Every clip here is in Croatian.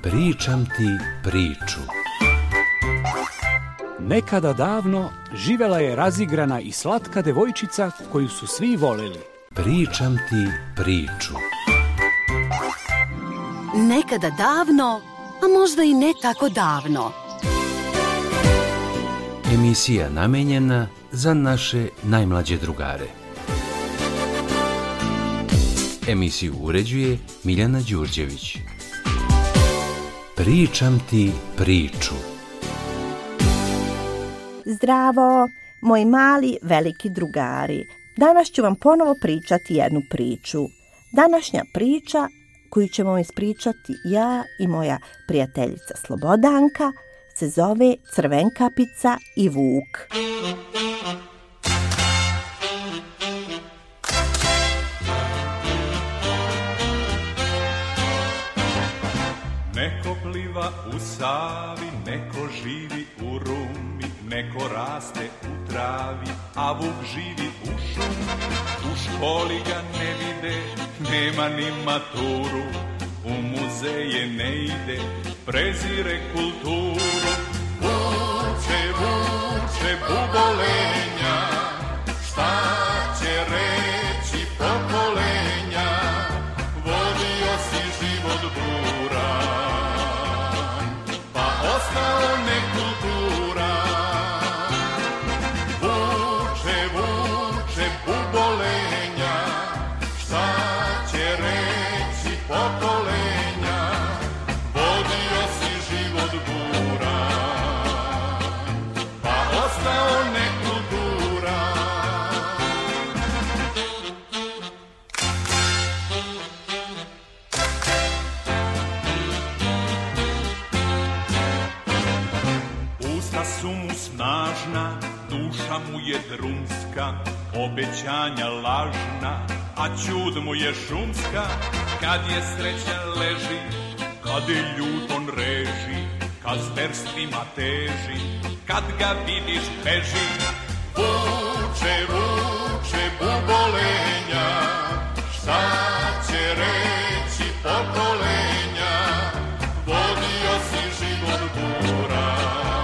Pričam ti priču. Nekada davno živela je razigrana i slatka devojčica koju su svi voleli. Pričam ti priču. Nekada davno, a možda i ne tako davno. Emisija namenjena za naše najmlađe drugare. Emisiju uređuje Miljana Đurđević. Pričam ti priču. Zdravo, moji mali, veliki drugari. Danas ću vam ponovo pričati jednu priču. Današnja priča koju ćemo ispričati ja i moja prijateljica Slobodanka se zove Crvenkapica i Vuk. Neko pliva u Savi, neko živi u Rumi, neko raste u travi, a Vuk živi u šumi. U školi ga ne vide, nema ni maturu, u muzeje ne ide, prezire kulturu. Vuče, vuče, bubolenja, šta će reći pokolenja, vodio si život bura, pa ostao nekultura. Vuče, vuče, bubolenja, šta će reći pokolenja, vodio si život bura, pa ostao nekultura. Usta su mu snažna, duša mu je drumska, obećanja lažna, a ćud mu je šumska. Kad je sreća leži, kad je ljut on reži, kad zverstvima teži, kad ga vidiš beži. Vuče, vuče, bubolenja, šta će reći pokolenja, vodio si život bura,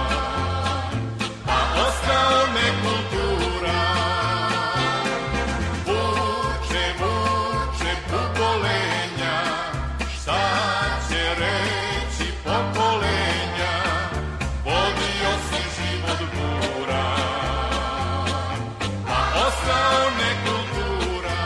pa ostao nekultura. Vuče, vuče, bubolenja, šta će reći pokolenja, vodio si život bura, pa ostao nekultura.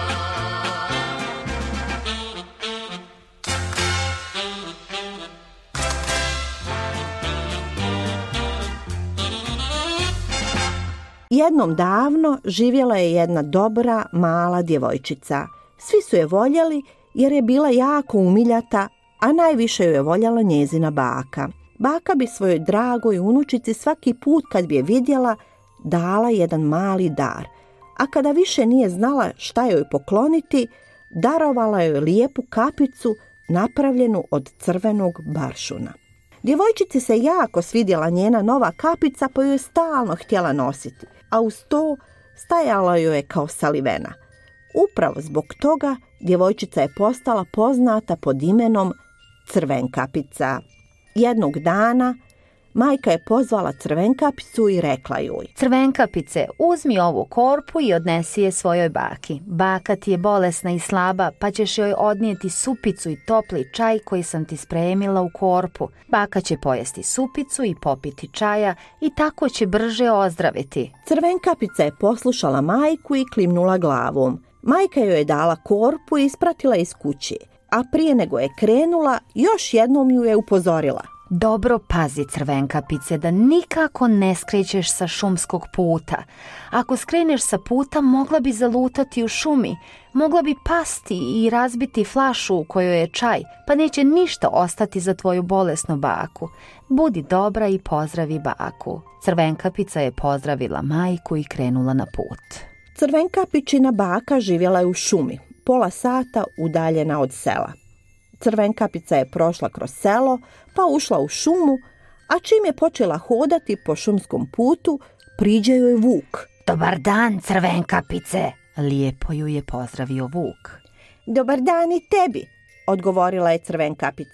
Jednom davno živjela je jedna dobra, mala djevojčica. Svi su je voljeli jer je bila jako umiljata, a najviše ju je voljela njezina baka. Baka bi svojoj dragoj unučici svaki put kad bi je vidjela dala jedan mali dar, a kada više nije znala šta joj pokloniti, darovala joj lijepu kapicu napravljenu od crvenog baršuna. Djevojčici se jako svidjela njena nova kapica, pa ju je stalno htjela nositi, a uz to stajala joj je kao salivena. Upravo zbog toga djevojčica je postala poznata pod imenom Crvenkapica. Jednog dana majka je pozvala Crvenkapicu i rekla joj: Crvenkapice, uzmi ovu korpu i odnesi je svojoj baki. Baka ti je bolesna i slaba, pa ćeš joj odnijeti supicu i topli čaj koji sam ti spremila u korpu. Baka će pojesti supicu i popiti čaja i tako će brže ozdraviti. Crvenkapica je poslušala majku i klimnula glavom. Majka joj je dala korpu i ispratila iz kuće, a prije nego je krenula, još jednom ju je upozorila: Dobro pazi, Crvenkapice, da nikako ne skrećeš sa šumskog puta. Ako skreneš sa puta, mogla bi zalutati u šumi, mogla bi pasti i razbiti flašu u kojoj je čaj, pa neće ništa ostati za tvoju bolesnu baku. Budi dobra i pozdravi baku. Crvenkapica je pozdravila majku i krenula na put. Crvenkapičina baka živjela je u šumi, pola sata udaljena od sela. Crvenkapica je prošla kroz selo, pa ušla u šumu, a čim je počela hodati po šumskom putu, priđe joj Vuk. Dobar dan, Crvenkapice, lijepo ju je pozdravio Vuk. Dobar dan i tebi, odgovorila je Crvenkapica.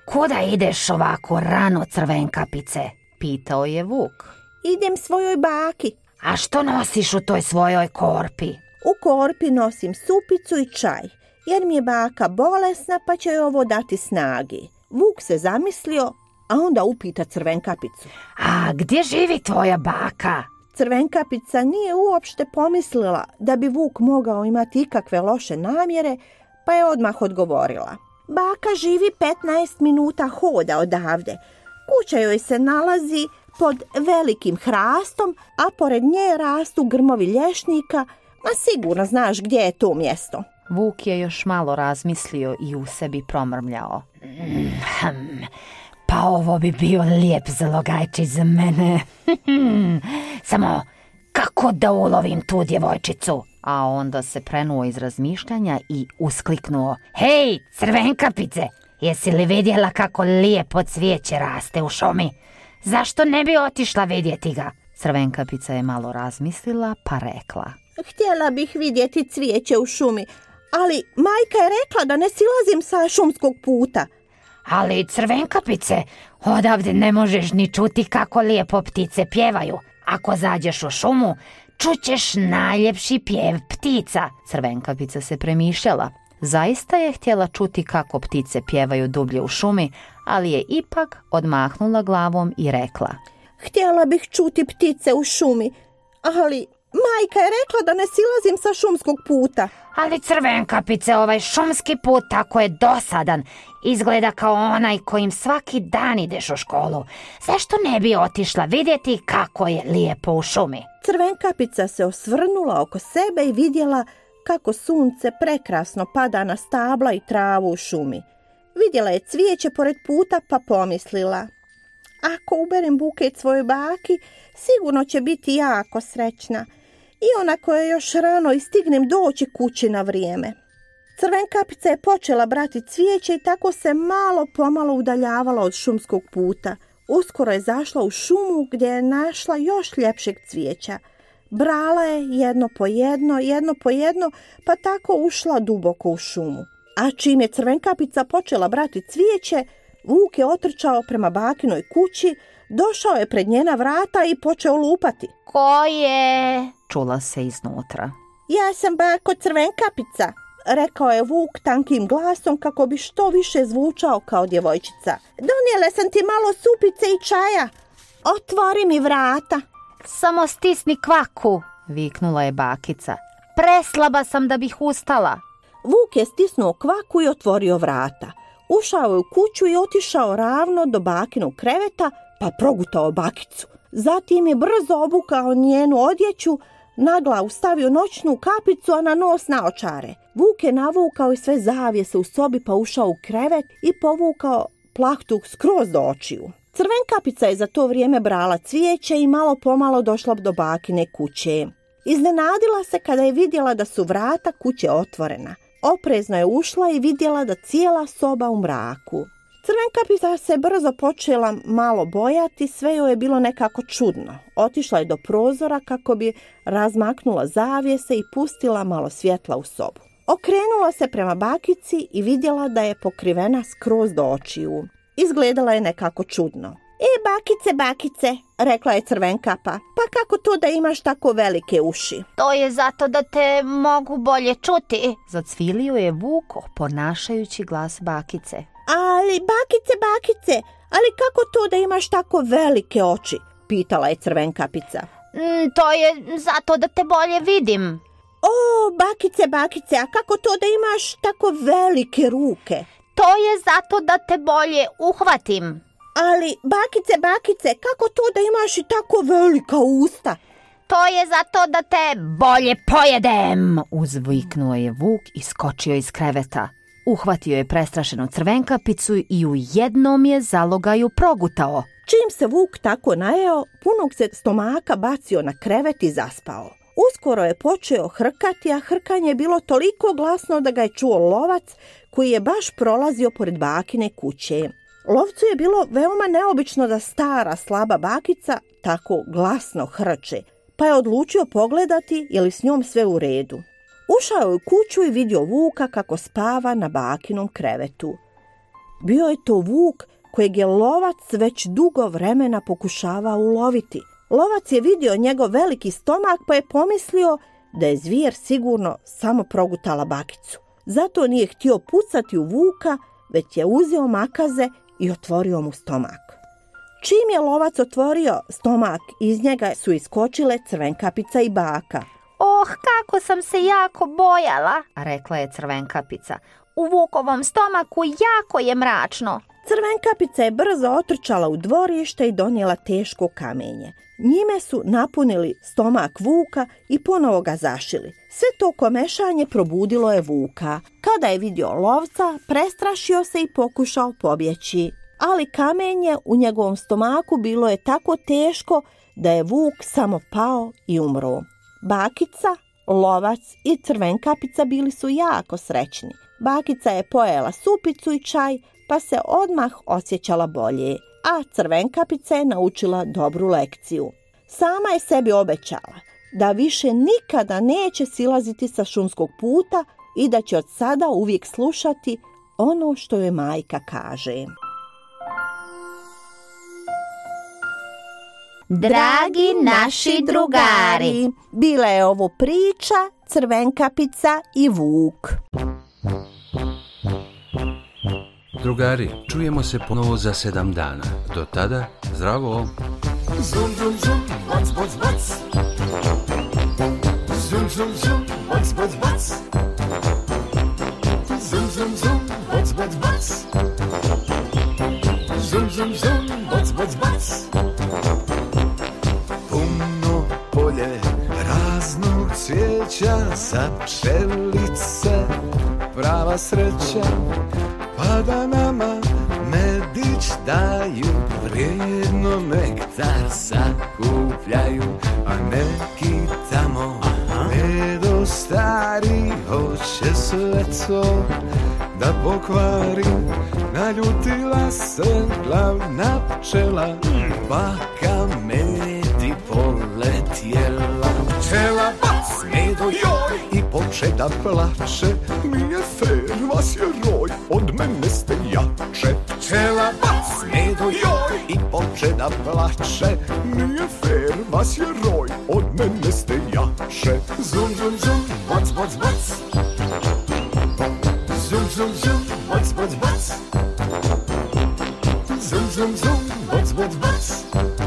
Kuda ideš ovako rano, Crvenkapice? Pitao je Vuk. Idem svojoj baki. A što nosiš u toj svojoj korpi? U korpi nosim supicu i čaj, jer mi je baka bolesna pa će joj ovo dati snagi. Vuk se zamislio, a onda upita Crvenkapicu. A gdje živi tvoja baka? Crvenkapica nije uopšte pomislila da bi Vuk mogao imati ikakve loše namjere, pa je odmah odgovorila. Baka živi 15 minuta hoda odavde. Kuća joj se nalazi pod velikim hrastom, a pored nje rastu grmovi lješnika, a sigurno znaš gdje je to mjesto. Vuk je još malo razmislio i u sebi promrmljao. Pa ovo bi bio lijep zalogajčić za mene. Samo kako da ulovim tu djevojčicu? A onda se prenuo iz razmišljanja i uskliknuo. Hej, Crvenkapice, jesi li vidjela kako lijepo cvijeće raste u šumi? Zašto ne bi otišla vidjeti ga? Crvenkapica je malo razmislila pa rekla. Htjela bih vidjeti cvijeće u šumi, ali majka je rekla da ne silazim sa šumskog puta. Ali Crvenkapice, odavde ne možeš ni čuti kako lijepo ptice pjevaju. Ako zađeš u šumu, čućeš najljepši pjev ptica. Crvenkapica se premišljala. Zaista je htjela čuti kako ptice pjevaju dublje u šumi, ali je ipak odmahnula glavom i rekla. Htjela bih čuti ptice u šumi, ali majka je rekla da ne silazim sa šumskog puta. Ali Crvenkapice, ovaj šumski put tako je dosadan. Izgleda kao onaj kojim svaki dan ideš u školu. Zašto ne bi otišla vidjeti kako je lijepo u šumi? Crvenkapica se osvrnula oko sebe i vidjela kako sunce prekrasno pada na stabla i travu u šumi. Vidjela je cvijeće pored puta pa pomislila. Ako uberem buket svojoj baki, sigurno će biti jako srećna. I onako je još rano i stignem doći kući na vrijeme. Crvenkapica je počela brati cvijeće i tako se malo pomalo udaljavala od šumskog puta. Uskoro je zašla u šumu gdje je našla još ljepšeg cvijeća. Brala je jedno po jedno, pa tako ušla duboko u šumu. A čim je Crvenkapica počela brati cvijeće, Vuk je otrčao prema bakinoj kući, došao je pred njena vrata i počeo lupati. Ko je? Čula se iznutra. Ja sam bako Crvenkapica, rekao je Vuk tankim glasom kako bi što više zvučao kao djevojčica. Donijela sam ti malo supice i čaja. Otvori mi vrata. Samo stisni kvaku, viknula je bakica. Preslaba sam da bih ustala. Vuk je stisnuo kvaku i otvorio vrata. Ušao je u kuću i otišao ravno do bakinog kreveta, pa progutao bakicu. Zatim je brzo obukao njenu odjeću, na glavu stavio noćnu kapicu, a na nos naočare. Vuk je navukao i sve zavjese u sobi pa ušao u krevet i povukao plahtuk skroz do očiju. Crvenkapica je za to vrijeme brala cvijeće i malo pomalo došla do bakine kuće. Iznenadila se kada je vidjela da su vrata kuće otvorena. Oprezno je ušla i vidjela da cijela soba u mraku. Crvenkapica se brzo počela malo bojati, sve joj je bilo nekako čudno. Otišla je do prozora kako bi razmaknula zavjese i pustila malo svjetla u sobu. Okrenula se prema bakici i vidjela da je pokrivena skroz do očiju. Izgledala je nekako čudno. Bakice, rekla je Crvenkapa, pa kako to da imaš tako velike uši? To je zato da te mogu bolje čuti, zacvilio je Vuk ponašajući glas bakice. Ali bakice, ali kako to da imaš tako velike oči? Pitala je Crvenkapica. To je zato da te bolje vidim. O, bakice, a kako to da imaš tako velike ruke? To je zato da te bolje uhvatim. Ali, bakice, kako to da imaš i tako velika usta? To je zato da te bolje pojedem, uzviknuo je Vuk i skočio iz kreveta. Uhvatio je prestrašenu Crvenkapicu i u jednom je zalogaju progutao. Čim se Vuk tako najeo, punog se stomaka bacio na krevet i zaspao. Uskoro je počeo hrkati, a hrkanje je bilo toliko glasno da ga je čuo lovac koji je baš prolazio pored bakine kuće. Lovcu je bilo veoma neobično da stara, slaba bakica tako glasno hrče, pa je odlučio pogledati je li s njom sve u redu. Ušao je u kuću i vidio Vuka kako spava na bakinom krevetu. Bio je to vuk kojeg je lovac već dugo vremena pokušavao uloviti. Lovac je vidio njegov veliki stomak pa je pomislio da je zvijer sigurno samo progutala bakicu. Zato nije htio pucati u vuka, već je uzeo makaze i otvorio mu stomak. Čim je lovac otvorio stomak, iz njega su iskočile Crvenkapica i baka. Oh, kako sam se jako bojala, rekla je Crvenkapica. U vukovom stomaku jako je mračno. Crvenkapica je brzo otrčala u dvorište i donijela teško kamenje. Njime su napunili stomak vuka i ponovo ga zašili. Sve to komešanje probudilo je vuka. Kada je vidio lovca, prestrašio se i pokušao pobjeći. Ali kamenje u njegovom stomaku bilo je tako teško da je vuk samo pao i umro. Bakica, lovac i Crvenkapica bili su jako srećni. Bakica je pojela supicu i čaj, pa se odmah osjećala bolje, a Crvenkapica je naučila dobru lekciju. Sama je sebi obećala da više nikada neće silaziti sa šumskog puta i da će od sada uvijek slušati ono što joj majka kaže. Dragi naši drugari, bila je ovo priča Crvenkapica i vuk. Drugari, čujemo se ponovo za 7 dana. Do tada, zdravo! Zum, zum, zum, bac, bac, bac. Zum, zum, zum, bac, bac, bac. Zum, zum, zum, bac, bac, bac. Zum, zum, zum, bac, bac, bac. Puno polje raznog cvijeća, za pčelice prava sreća. Pa da nama medić daju, vrijedno nektar sakupljaju, a neki tamo medo stari hoće sve to da pokvari. Naljutila se glavna pčela, baka medi poletjela. Pčela bac medo joj i poče da plače, nije fer, vas je roj, od mene ste jače. Pčela bac medo joj i poče da plače, nije fer, vas je roj, od mene ste jače. Zum, zum, zum, bac, bac, bac. Zum, zum, zum, bac, bac, bac. Zum, zum, zum, bac, bac, bac.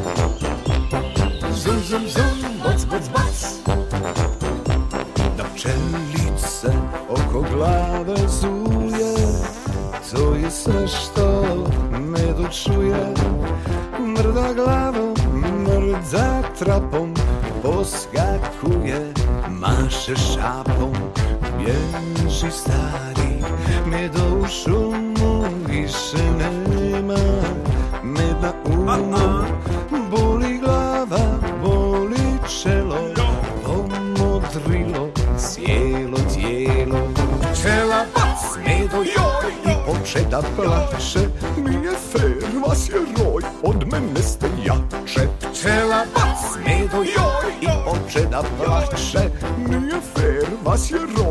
Zum, zum, zum, bac, bac, bac. Da pčelice oko glave zuje, to je sve što me dočuje. Mrda glavom, mrda trapom, poskakuje, maše šapom. Bježi stari, medo u šumu više nema. Meda umo, boli glava, boli čelo, pomodrilo cijelo tijelo. Pčela bac medo joj i poče da plače, nije fer, vas je roj, od mene ste jače. Pčela bac medo joj i poče da plače, nije fer, vas je roj,